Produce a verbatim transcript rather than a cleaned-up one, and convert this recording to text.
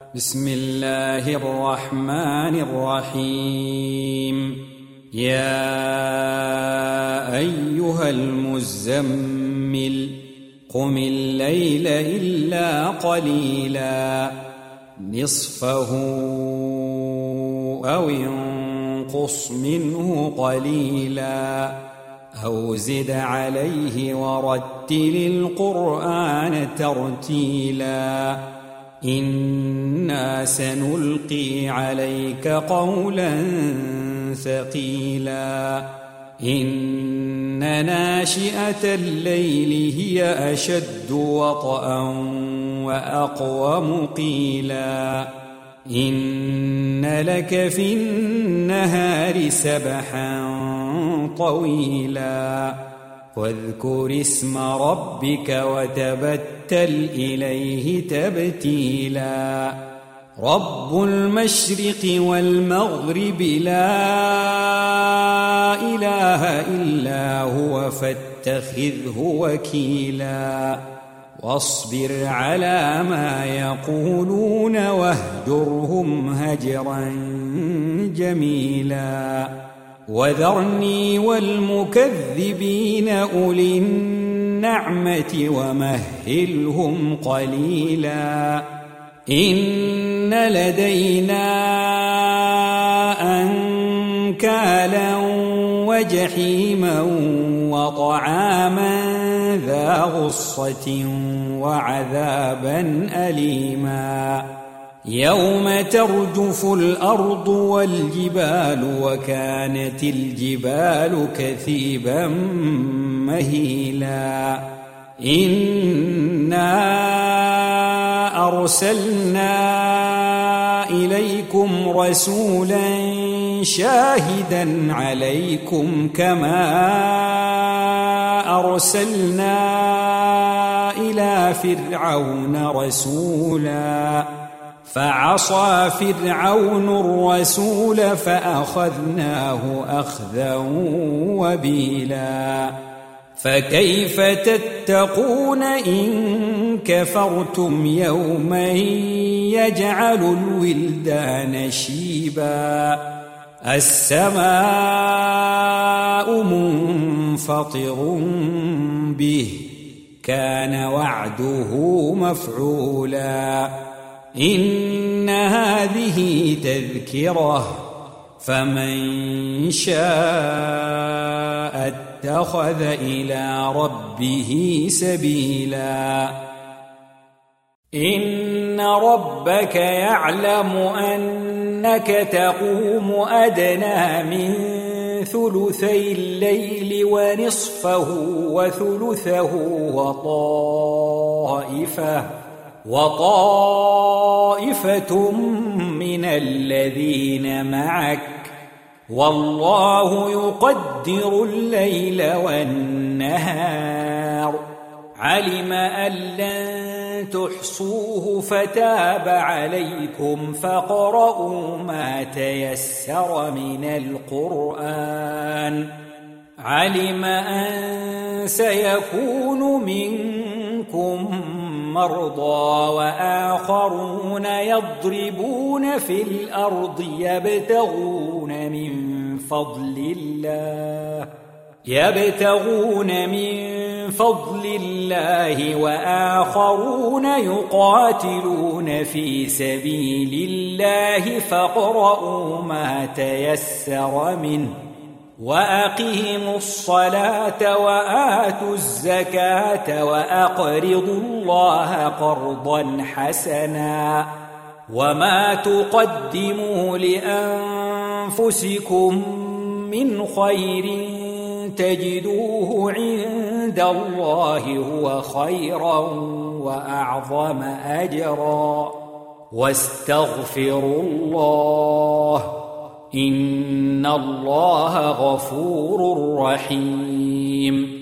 بسم الله الرحمن الرحيم. يا أيها المزمل قم الليل إلا قليلا نصفه أو انقص منه قليلا أو زد عليه ورتل القرآن ترتيلا إنا سنلقي عليك قولا ثقيلا إن ناشئة الليل هي أشد وطئا وأقوم قيلا إن لك في النهار سبحا طويلا واذكر اسم ربك وتبتل إليه تبتيلا رب المشرق والمغرب لا إله إلا هو فاتخذه وكيلا واصبر على ما يقولون واهجرهم هجرا جميلا وذرني والمكذبين أولي النعمة ومهلهم قليلا إن لدينا أنكالا وجحيما وطعاما ذا غصة وعذابا أليما يوم ترجف الأرض والجبال وكانت الجبال كثيبا مهيلا إنا أرسلنا إليكم رسولا شاهدا عليكم كما أرسلنا إلى فرعون رسولا فعصى فرعون الرسول فأخذناه أخذا وبيلا فكيف تتقون إن كفرتم يوما يجعل الولدان شيبا السماء منفطر به كان وعده مفعولا إن هذه تذكرة فمن شاء اتخذ إلى ربه سبيلا إن ربك يعلم أنك تقوم أدنى من ثلثي الليل ونصفه وثلثه وطائفة وطائفة من الذين معك والله يقدر الليل والنهار علم أن لن تحصوه فتاب عليكم فاقرؤوا ما تيسر من القرآن علم أن سيكون منكم مرضى وآخرون يضربون في الأرض يبتغون من فضل الله يبتغون من فضل الله وآخرون يقاتلون في سبيل الله فاقرؤوا ما تيسر منه وأقيموا الصلاة وآتوا الزكاة وأقرضوا الله قرضا حسنا وما تقدموا لأنفسكم من خير تجدوه عند الله هو خيرا وأعظم أجرا واستغفروا الله إن الله غفور رحيم